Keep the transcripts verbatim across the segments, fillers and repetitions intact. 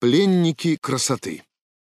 Пленники красоты.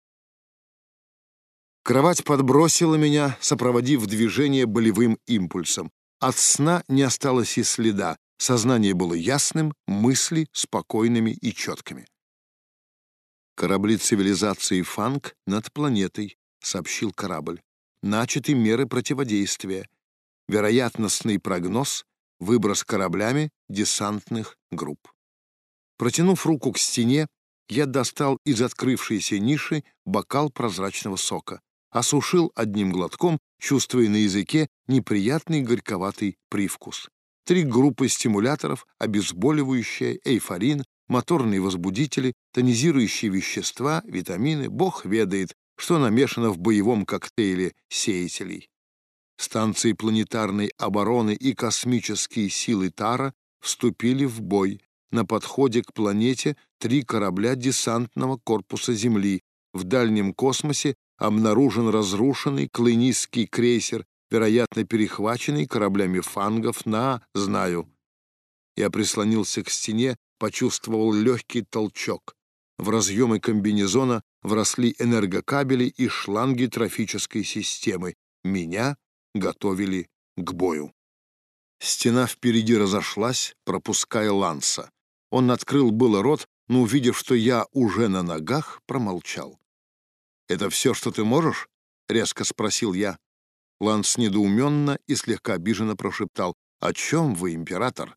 Кровать подбросила меня, сопроводив движение болевым импульсом. От сна не осталось и следа. Сознание было ясным, мысли спокойными и четкими. «Корабли цивилизации Фанг над планетой», — сообщил корабль. «Начаты меры противодействия. Вероятностный прогноз — выброс кораблями десантных групп». Протянув руку к стене, я достал из открывшейся ниши бокал прозрачного сока, осушил одним глотком, чувствуя на языке неприятный горьковатый привкус. Три группы стимуляторов, обезболивающее, эйфорин, моторные возбудители, тонизирующие вещества, витамины. Бог ведает, что намешано в боевом коктейле сеятелей. Станции планетарной обороны и космические силы Тара вступили в бой. На подходе к планете три корабля десантного корпуса Земли. В дальнем космосе обнаружен разрушенный клонистский крейсер, вероятно, перехваченный кораблями фангов на... Знаю. Я прислонился к стене, почувствовал легкий толчок. В разъемы комбинезона вросли энергокабели и шланги трофической системы. Меня готовили к бою. Стена впереди разошлась, пропуская Ланса. Он открыл было рот, но, увидев, что я уже на ногах, промолчал. «Это все, что ты можешь?» — резко спросил я. Ланс недоуменно и слегка обиженно прошептал. «О чем вы, император?»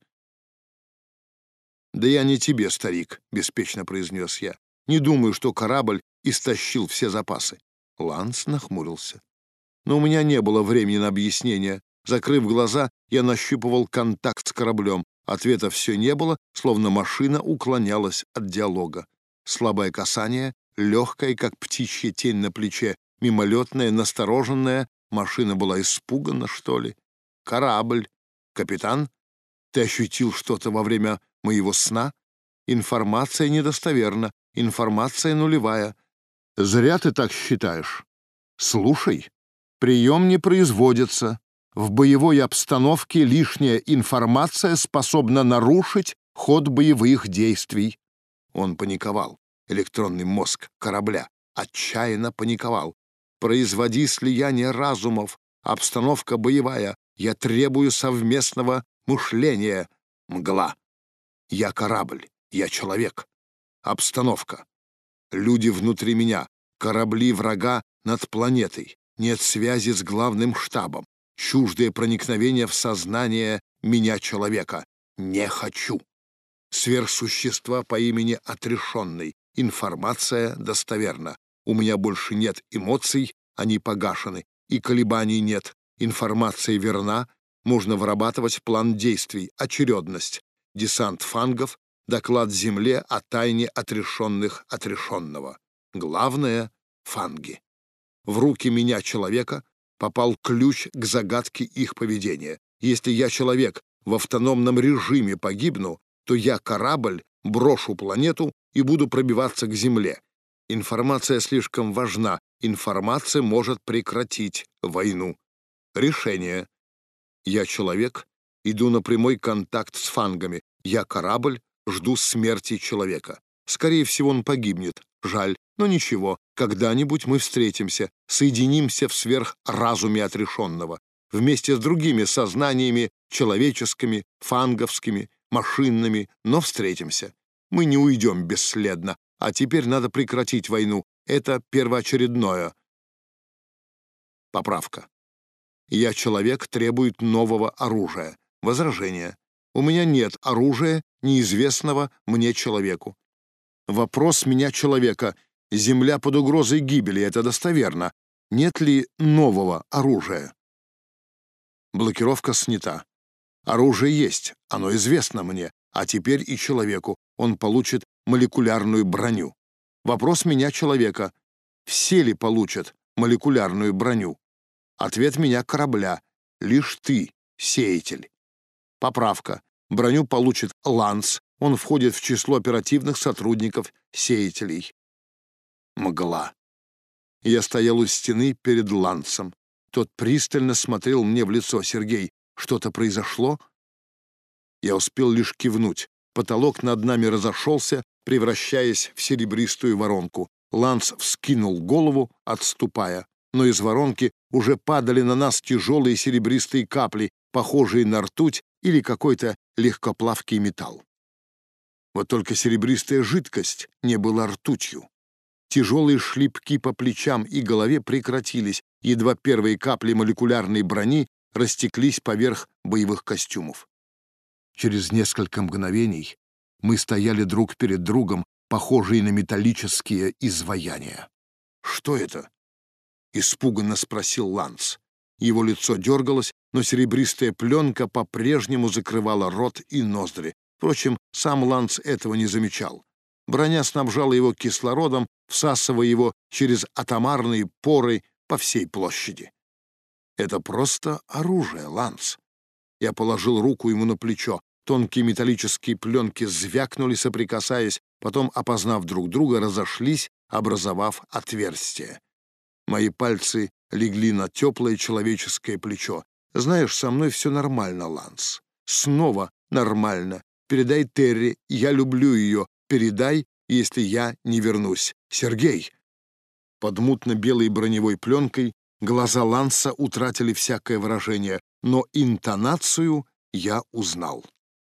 «Да я не тебе, старик», — беспечно произнес я. «Не думаю, что корабль истощил все запасы». Ланс нахмурился. Но у меня не было времени на объяснение. Закрыв глаза, я нащупывал контакт с кораблем. Ответа все не было, словно машина уклонялась от диалога. Слабое касание, легкое, как птичья тень на плече, мимолетная, настороженная. Машина была испугана, что ли? «Корабль! Капитан, ты ощутил что-то во время моего сна? Информация недостоверна, информация нулевая». «Зря ты так считаешь. Слушай, прием не производится. В боевой обстановке лишняя информация способна нарушить ход боевых действий». Он паниковал. Электронный мозг корабля отчаянно паниковал. «Производи слияние разумов. Обстановка боевая. Я требую совместного мышления». Мгла. Я корабль. Я человек. Обстановка. Люди внутри меня. Корабли врага над планетой. Нет связи с главным штабом. Чуждое проникновение в сознание меня, человека. Не хочу. Сверхсущества по имени Отрешенный. Информация достоверна. У меня больше нет эмоций, они погашены. И колебаний нет. Информация верна. Можно вырабатывать план действий, очередность. Десант фангов, доклад Земле о тайне отрешенных отрешенного. Главное — фанги. В руки меня, человека, попал ключ к загадке их поведения. Если я, человек, в автономном режиме погибну, то я, корабль, брошу планету и буду пробиваться к Земле. Информация слишком важна. Информация может прекратить войну. Решение. Я, человек, иду на прямой контакт с фангами. Я, корабль, жду смерти человека. Скорее всего, он погибнет. Жаль, но ничего. Когда-нибудь мы встретимся, соединимся в сверхразуме отрешенного, вместе с другими сознаниями, человеческими, фанговскими, машинными, но встретимся. Мы не уйдем бесследно, а теперь надо прекратить войну. Это первоочередное. Поправка. Я, человек, требует нового оружия. Возражение. У меня нет оружия, неизвестного мне человеку. Вопрос меня, человека. Земля под угрозой гибели, это достоверно. Нет ли нового оружия? Блокировка снята. Оружие есть, оно известно мне, а теперь и человеку. Он получит молекулярную броню. Вопрос меня, человека. Все ли получат молекулярную броню? Ответ меня, корабля. Лишь ты, сеятель. Поправка. Броню получит Ланс. Он входит в число оперативных сотрудников сеятелей. Мгла. Я стоял у стены перед Лансом. Тот пристально смотрел мне в лицо. «Сергей, что-то произошло?» Я успел лишь кивнуть. Потолок над нами разошелся, превращаясь в серебристую воронку. Ланс вскинул голову, отступая, но из воронки уже падали на нас тяжелые серебристые капли, похожие на ртуть или какой-то легкоплавкий металл. Вот только серебристая жидкость не была ртутью. Тяжелые шлепки по плечам и голове прекратились, едва первые капли молекулярной брони растеклись поверх боевых костюмов. Через несколько мгновений мы стояли друг перед другом, похожие на металлические изваяния. «Что это?» — испуганно спросил Ланс. Его лицо дергалось, но серебристая пленка по-прежнему закрывала рот и ноздри. Впрочем, сам Ланс этого не замечал. Броня снабжала его кислородом, всасывая его через атомарные поры по всей площади. «Это просто оружие, Ланс». Я положил руку ему на плечо. Тонкие металлические пленки звякнули, соприкасаясь, потом, опознав друг друга, разошлись, образовав отверстие. Мои пальцы легли на теплое человеческое плечо. «Знаешь, со мной все нормально, Ланс. Снова нормально. Передай Терри, я люблю ее. Передай, если я не вернусь. Сергей!» Под мутно-белой броневой пленкой глаза Ланса утратили всякое выражение, но интонацию я узнал.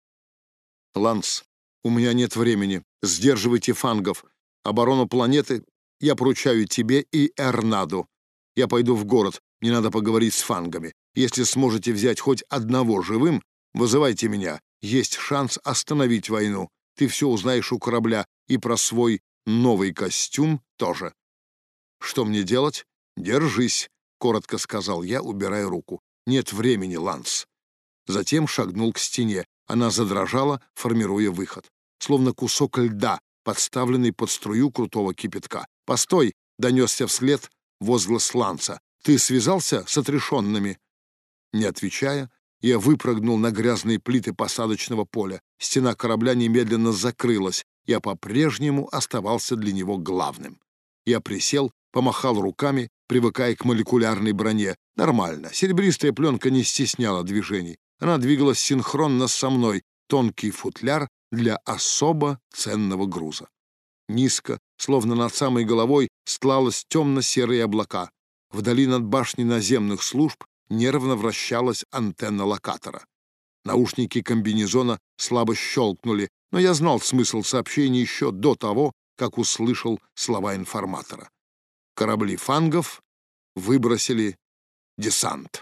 «Ланс, у меня нет времени. Сдерживайте фангов. Оборону планеты я поручаю тебе и Эрнаду. Я пойду в город. Мне надо поговорить с фангами. Если сможете взять хоть одного живым, вызывайте меня. Есть шанс остановить войну. Ты все узнаешь у корабля, и про свой новый костюм тоже». «Что мне делать?» «Держись», — коротко сказал я, убирая руку. «Нет времени, Ланс». Затем шагнул к стене. Она задрожала, формируя выход. Словно кусок льда, подставленный под струю крутого кипятка. «Постой!» — донесся вслед возглас Ланса. «Ты связался с отрешенными?» Не отвечая, я выпрыгнул на грязные плиты посадочного поля. Стена корабля немедленно закрылась. Я по-прежнему оставался для него главным. Я присел, помахал руками, привыкая к молекулярной броне. Нормально. Серебристая пленка не стесняла движений. Она двигалась синхронно со мной. Тонкий футляр для особо ценного груза. Низко, словно над самой головой, стлалось темно-серые облака. Вдали над башней наземных служб нервно вращалась антенна локатора. Наушники комбинезона слабо щелкнули, но я знал смысл сообщения еще до того, как услышал слова информатора. Корабли фангов выбросили десант.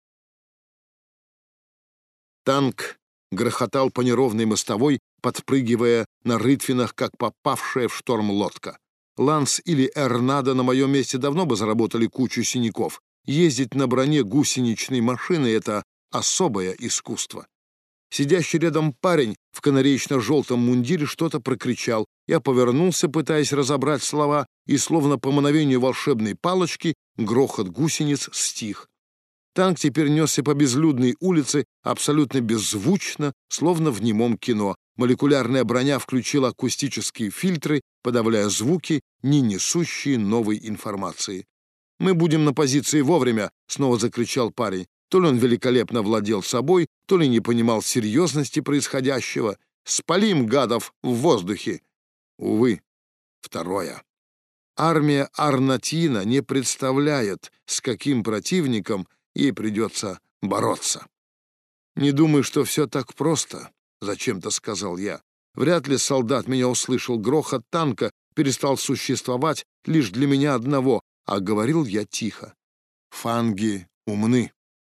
Танк грохотал по неровной мостовой, подпрыгивая на рытвинах, как попавшая в шторм лодка. Ланс или Эрнадо на моем месте давно бы заработали кучу синяков. Ездить на броне гусеничной машины — это особое искусство. Сидящий рядом парень в канареечно-желтом мундире что-то прокричал. Я повернулся, пытаясь разобрать слова, и словно по мановению волшебной палочки грохот гусениц стих. Танк теперь несся по безлюдной улице абсолютно беззвучно, словно в немом кино. Молекулярная броня включила акустические фильтры, подавляя звуки, не несущие новой информации. «Мы будем на позиции вовремя!» — снова закричал парень. То ли он великолепно владел собой, то ли не понимал серьезности происходящего. «Спалим гадов в воздухе!» Увы, второе. Армия Арнатина не представляет, с каким противником ей придется бороться. «Не думаю, что все так просто», — зачем-то сказал я. Вряд ли солдат меня услышал. Грохот танка перестал существовать лишь для меня одного, а говорил я тихо. Фанги умны.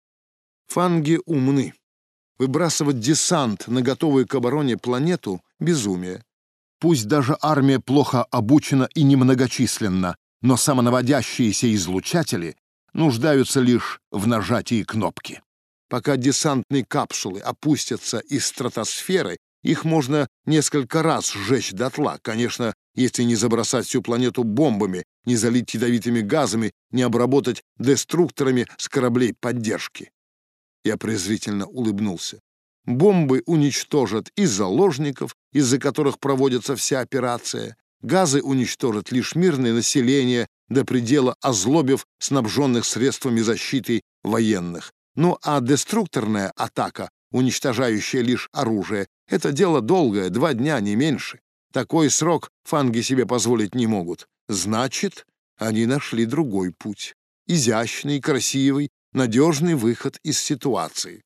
Фанги умны. Выбрасывать десант на готовую к обороне планету — безумие. Пусть даже армия плохо обучена и немногочисленна, но самонаводящиеся излучатели нуждаются лишь в нажатии кнопки. Пока десантные капсулы опустятся из стратосферы, их можно несколько раз сжечь дотла, конечно, если не забросать всю планету бомбами, не залить ядовитыми газами, не обработать деструкторами с кораблей поддержки. Я презрительно улыбнулся. Бомбы уничтожат и заложников, из-за которых проводится вся операция. Газы уничтожат лишь мирное население, до предела озлобив снабженных средствами защиты военных. Ну а деструкторная атака, уничтожающая лишь оружие, Это дело долгое, два дня, не меньше. Такой срок фанги себе позволить не могут. Значит, они нашли другой путь. Изящный, красивый, надежный выход из ситуации.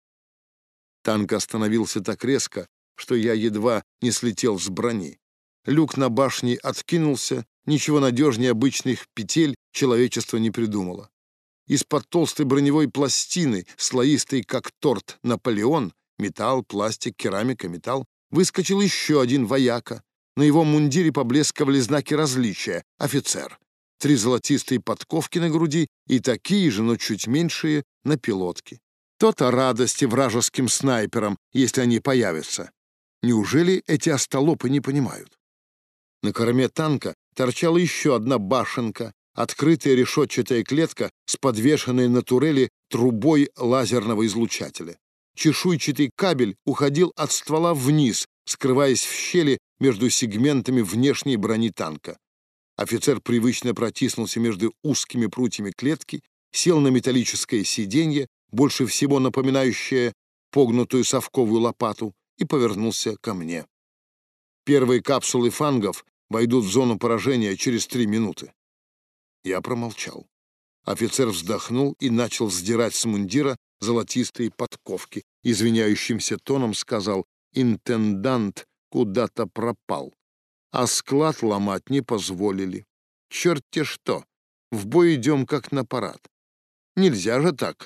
Танк остановился так резко, что я едва не слетел с брони. Люк на башне откинулся, ничего надежнее обычных петель человечество не придумало. Из-под толстой броневой пластины, слоистой как торт Наполеон, металл, пластик, керамика, металл, выскочил еще один вояка. На его мундире поблескивали знаки различия — офицер. Три золотистые подковки на груди и такие же, но чуть меньшие, на пилотке. То-то радости вражеским снайперам, если они появятся. Неужели эти остолопы не понимают? На корме танка торчала еще одна башенка, открытая решетчатая клетка с подвешенной на турели трубой лазерного излучателя. Чешуйчатый кабель уходил от ствола вниз, скрываясь в щели между сегментами внешней брони танка. Офицер привычно протиснулся между узкими прутьями клетки, сел на металлическое сиденье, больше всего напоминающее погнутую совковую лопату, и повернулся ко мне. Первые капсулы фангов войдут в зону поражения через три минуты. Я промолчал. Офицер вздохнул и начал сдирать с мундира золотистые подковки. Извиняющимся тоном сказал: «Интендант куда-то пропал, а склад ломать не позволили. Черт-те что, в бой идем как на парад. Нельзя же так».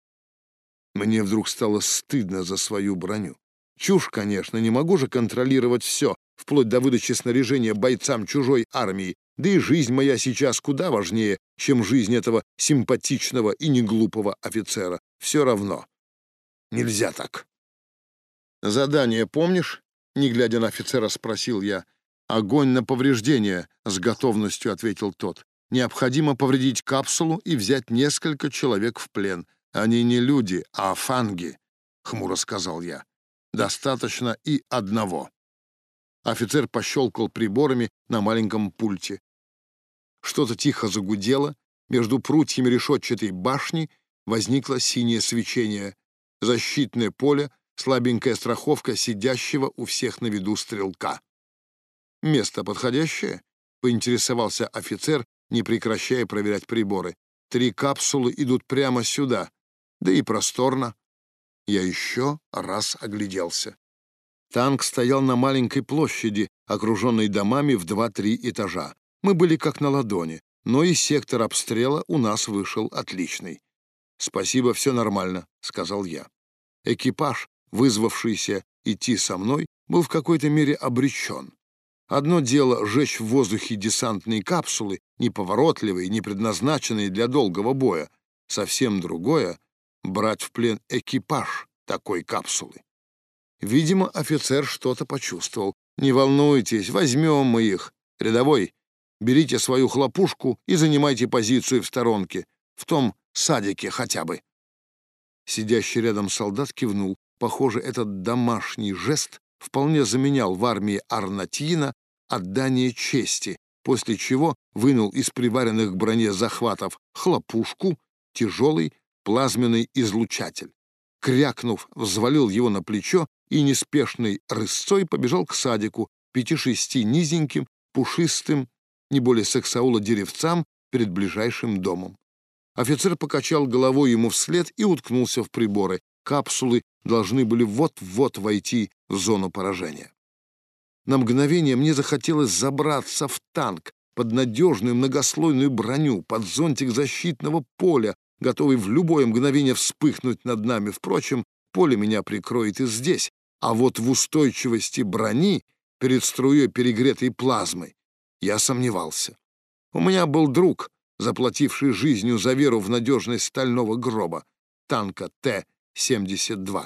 Мне вдруг стало стыдно за свою броню. Чушь, конечно, не могу же контролировать все, вплоть до выдачи снаряжения бойцам чужой армии, да и жизнь моя сейчас куда важнее, чем жизнь этого симпатичного и неглупого офицера. Все равно. Нельзя так. «Задание помнишь?» — не глядя на офицера, спросил я. «Огонь на повреждение», — с готовностью ответил тот. «Необходимо повредить капсулу и взять несколько человек в плен. Они не люди, а фанги», — хмуро сказал я. «Достаточно и одного». Офицер пощелкал приборами на маленьком пульте. Что-то тихо загудело. Между прутьями решетчатой башни возникло синее свечение. Защитное поле, слабенькая страховка сидящего у всех на виду стрелка. «Место подходящее?» — поинтересовался офицер, не прекращая проверять приборы. «Три капсулы идут прямо сюда. Да и просторно». Я еще раз огляделся. Танк стоял на маленькой площади, окруженной домами в два-три этажа. Мы были как на ладони, но и сектор обстрела у нас вышел отличный. «Спасибо, все нормально», — сказал я. Экипаж, вызвавшийся идти со мной, был в какой-то мере обречен. Одно дело — сжечь в воздухе десантные капсулы, неповоротливые, не предназначенные для долгого боя. Совсем другое — брать в плен экипаж такой капсулы. Видимо, офицер что-то почувствовал. «Не волнуйтесь, возьмем мы их. Рядовой, берите свою хлопушку и занимайте позицию в сторонке, в том садике хотя бы». Сидящий рядом солдат кивнул. Похоже, этот домашний жест вполне заменял в армии Арнатьина отдание чести, после чего вынул из приваренных к броне захватов хлопушку, тяжелый плазменный излучатель. Крякнув, взвалил его на плечо и неспешной рысцой побежал к садику, пяти-шести низеньким, пушистым, не более сексаула деревцам перед ближайшим домом. Офицер покачал головой ему вслед и уткнулся в приборы. Капсулы должны были вот-вот войти в зону поражения. На мгновение мне захотелось забраться в танк под надежную многослойную броню, под зонтик защитного поля, готовый в любое мгновение вспыхнуть над нами. Впрочем, поле меня прикроет и здесь, а вот в устойчивости брони перед струей перегретой плазмы я сомневался. У меня был друг, заплативший жизнью за веру в надежность стального гроба, танка Т семьдесят два.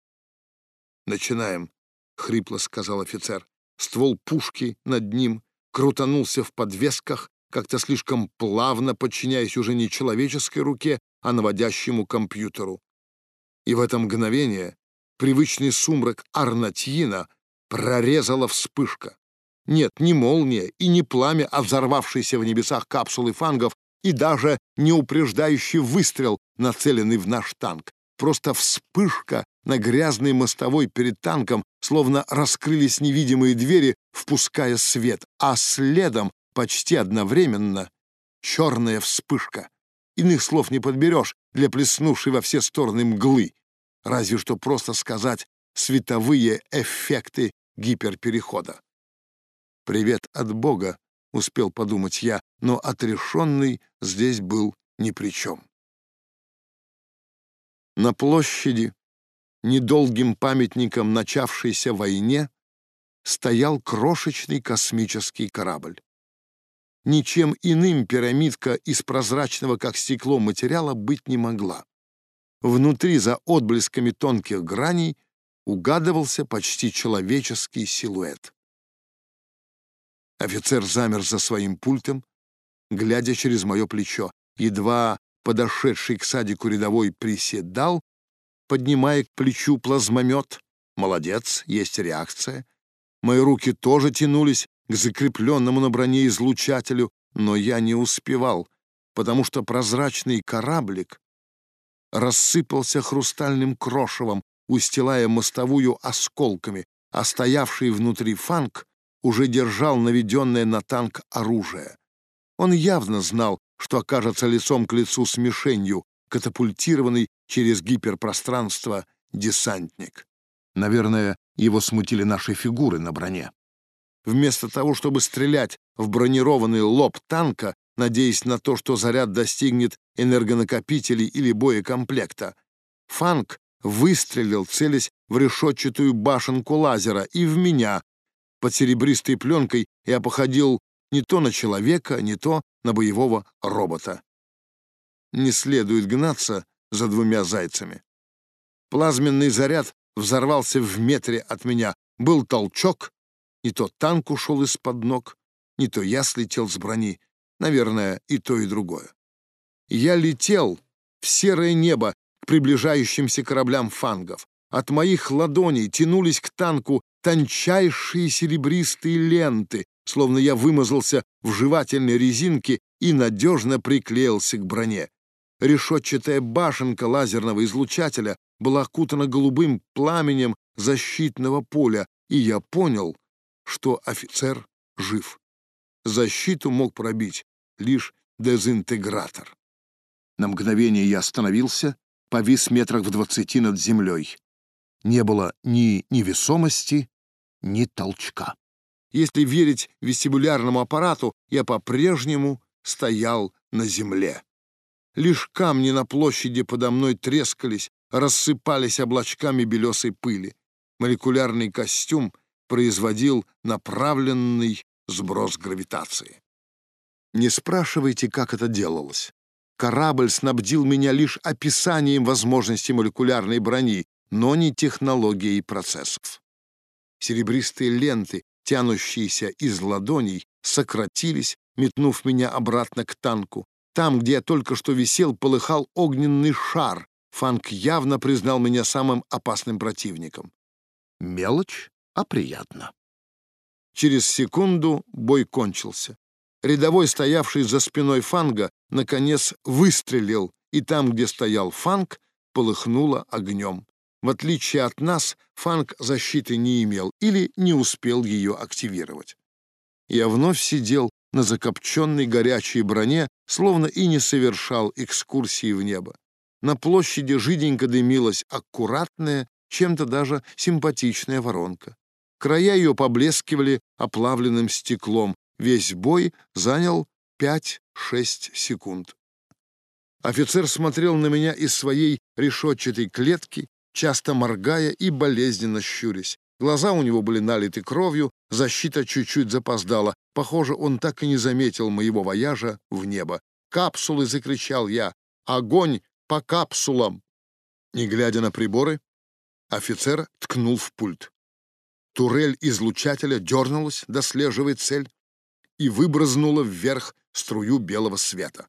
«Начинаем», — хрипло сказал офицер. Ствол пушки над ним крутанулся в подвесках, как-то слишком плавно, подчиняясь уже не человеческой руке, а наводящему компьютеру. И в это мгновение привычный сумрак Арнатьина прорезала вспышка. Нет, не молния и не пламя, а взорвавшийся в небесах капсулы фангов и даже не упреждающий выстрел, нацеленный в наш танк. Просто вспышка на грязной мостовой перед танком словно раскрылись невидимые двери, впуская свет, а следом почти одновременно черная вспышка. Иных слов не подберешь для плеснувшей во все стороны мглы, разве что просто сказать световые эффекты гиперперехода. «Привет от Бога», — успел подумать я, но отрешенный здесь был ни при чем. На площади, недолгим памятником начавшейся войне, стоял крошечный космический корабль. Ничем иным пирамидка из прозрачного, как стекло, материала быть не могла. Внутри, за отблесками тонких граней, угадывался почти человеческий силуэт. Офицер замер за своим пультом, глядя через мое плечо. Едва подошедший к садику рядовой приседал, поднимая к плечу плазмомет. Молодец, есть реакция. Мои руки тоже тянулись к закрепленному на броне излучателю, но я не успевал, потому что прозрачный кораблик рассыпался хрустальным крошевом, устилая мостовую осколками, а стоявший внутри Фанк уже держал наведенное на танк оружие. Он явно знал, что окажется лицом к лицу с мишенью, катапультированный через гиперпространство десантник. Наверное, его смутили наши фигуры на броне. Вместо того, чтобы стрелять в бронированный лоб танка, надеясь на то, что заряд достигнет энергонакопителей или боекомплекта, Фанк выстрелил, целясь в решетчатую башенку лазера, и в меня. Под серебристой пленкой я походил не то на человека, не то на боевого робота. Не следует гнаться за двумя зайцами. Плазменный заряд взорвался в метре от меня. Был толчок, не то танк ушел из-под ног, не то я слетел с брони. Наверное, и то, и другое. Я летел в серое небо к приближающимся кораблям фангов. От моих ладоней тянулись к танку тончайшие серебристые ленты, словно я вымазался в жевательной резинке и надежно приклеился к броне. Решетчатая башенка лазерного излучателя была окутана голубым пламенем защитного поля, и я понял, что офицер жив. Защиту мог пробить лишь дезинтегратор. На мгновение я остановился, повис метрах в двадцати над землей. Не было ни невесомости, ни толчка. Если верить вестибулярному аппарату, я по-прежнему стоял на земле. Лишь камни на площади подо мной трескались, рассыпались облачками белесой пыли. Молекулярный костюм производил направленный сброс гравитации. Не спрашивайте, как это делалось. Корабль снабдил меня лишь описанием возможностей молекулярной брони, но не технологией процессов. Серебристые ленты, тянущиеся из ладоней, сократились, метнув меня обратно к танку. Там, где я только что висел, полыхал огненный шар. Фанк явно признал меня самым опасным противником. Мелочь, а приятно. Через секунду бой кончился. Рядовой, стоявший за спиной Фанга, наконец выстрелил, и там, где стоял Фанг, полыхнуло огнем. В отличие от нас, Фанг защиты не имел или не успел ее активировать. Я вновь сидел на закопченной горячей броне, словно и не совершал экскурсии в небо. На площади жиденько дымилась аккуратная, чем-то даже симпатичная воронка. Края ее поблескивали оплавленным стеклом. Весь бой занял пять-шесть секунд. Офицер смотрел на меня из своей решетчатой клетки, часто моргая и болезненно щурясь. Глаза у него были налиты кровью, защита чуть-чуть запоздала. Похоже, он так и не заметил моего вояжа в небо. «Капсулы!» — закричал я. «Огонь по капсулам!» Не глядя на приборы, офицер ткнул в пульт. Турель излучателя дернулась, дослеживая цель, и выбрызнула вверх струю белого света.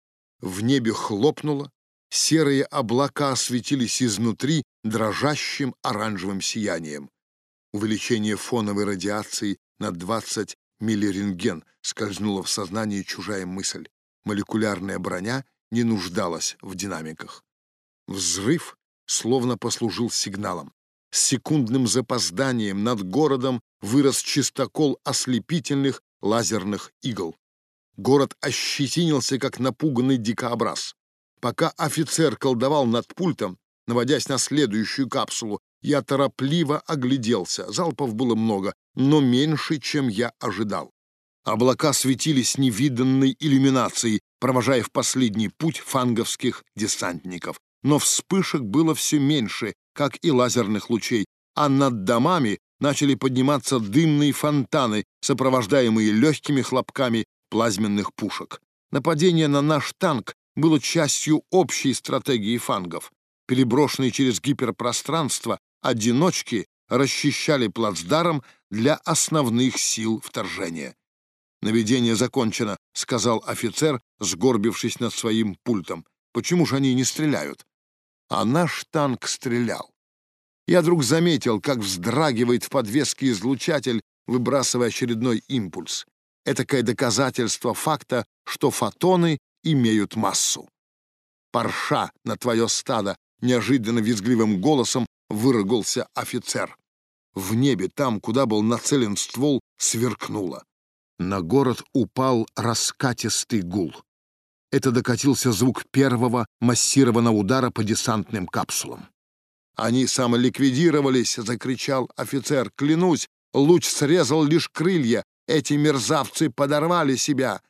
В небе хлопнуло, серые облака осветились изнутри дрожащим оранжевым сиянием. Увеличение фоновой радиации на двадцать миллирентген скользнула в сознание чужая мысль. Молекулярная броня не нуждалась в динамиках. Взрыв, словно послужил сигналом. С секундным запозданием над городом вырос чистокол ослепительных лазерных игл. Город ощетинился, как напуганный дикобраз. Пока офицер колдовал над пультом, наводясь на следующую капсулу, я торопливо огляделся. Залпов было много, но меньше, чем я ожидал. Облака светились невиданной иллюминацией, провожая в последний путь фанговских десантников. Но вспышек было все меньше, как и лазерных лучей, а над домами начали подниматься дымные фонтаны, сопровождаемые легкими хлопками плазменных пушек. Нападение на наш танк было частью общей стратегии фангов. Переброшенные через гиперпространство одиночки расчищали плацдарм для основных сил вторжения. «Наведение закончено», — сказал офицер, сгорбившись над своим пультом. «Почему же они не стреляют?» А наш танк стрелял. Я вдруг заметил, как вздрагивает в подвеске излучатель, выбрасывая очередной импульс. Этакое доказательство факта, что фотоны имеют массу. «Парша на твое стадо!» — неожиданно визгливым голосом выругался офицер. В небе, там, куда был нацелен ствол, сверкнуло. На город упал раскатистый гул. Это докатился звук первого массированного удара по десантным капсулам. «Они самоликвидировались!» — закричал офицер. «Клянусь, луч срезал лишь крылья. Эти мерзавцы подорвали себя!»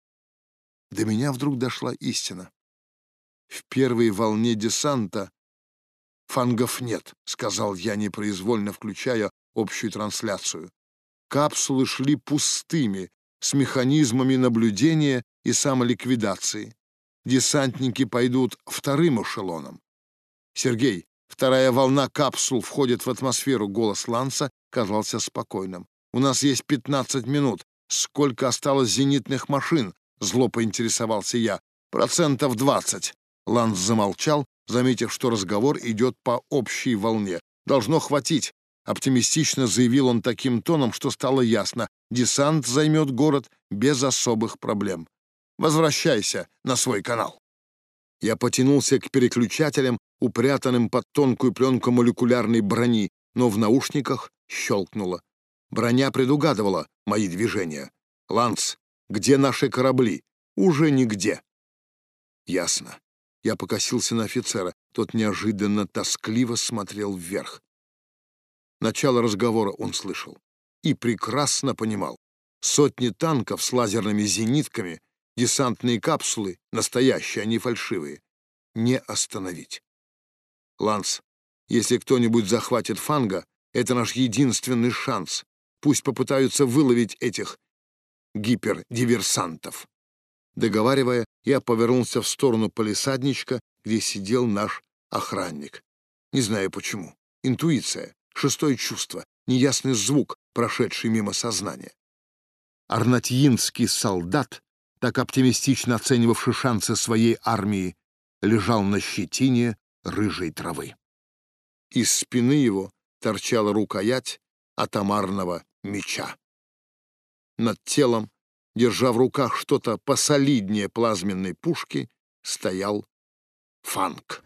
До меня вдруг дошла истина. В первой волне десанта фангов нет, — сказал я, непроизвольно включая общую трансляцию. Капсулы шли пустыми, с механизмами наблюдения и самоликвидации. Десантники пойдут вторым эшелоном. «Сергей, вторая волна капсул входит в атмосферу», — голос Ланса казался спокойным. «У нас есть пятнадцать минут. Сколько осталось зенитных машин?» — зло поинтересовался я. «Процентов двадцать». Ланс замолчал, заметив, что разговор идет по общей волне. «Должно хватить», — оптимистично заявил он таким тоном, что стало ясно. «Десант займет город без особых проблем. Возвращайся на свой канал». Я потянулся к переключателям, упрятанным под тонкую пленку молекулярной брони, но в наушниках щелкнуло. Броня предугадывала мои движения. «Ланс, где наши корабли?» «Уже нигде». «Ясно». Я покосился на офицера. Тот неожиданно тоскливо смотрел вверх. Начало разговора он слышал и прекрасно понимал. Сотни танков с лазерными зенитками, десантные капсулы, настоящие, а не фальшивые, не остановить. «Ланс, если кто-нибудь захватит фанга, это наш единственный шанс. Пусть попытаются выловить этих гипердиверсантов». Договаривая, я повернулся в сторону палисадничка, где сидел наш охранник. Не знаю почему. Интуиция, шестое чувство, неясный звук, прошедший мимо сознания. Арнатьинский солдат, так оптимистично оценивавший шансы своей армии, лежал на щетине рыжей травы. Из спины его торчала рукоять атомарного меча. Над телом, держа в руках что-то посолиднее плазменной пушки, стоял Фанг.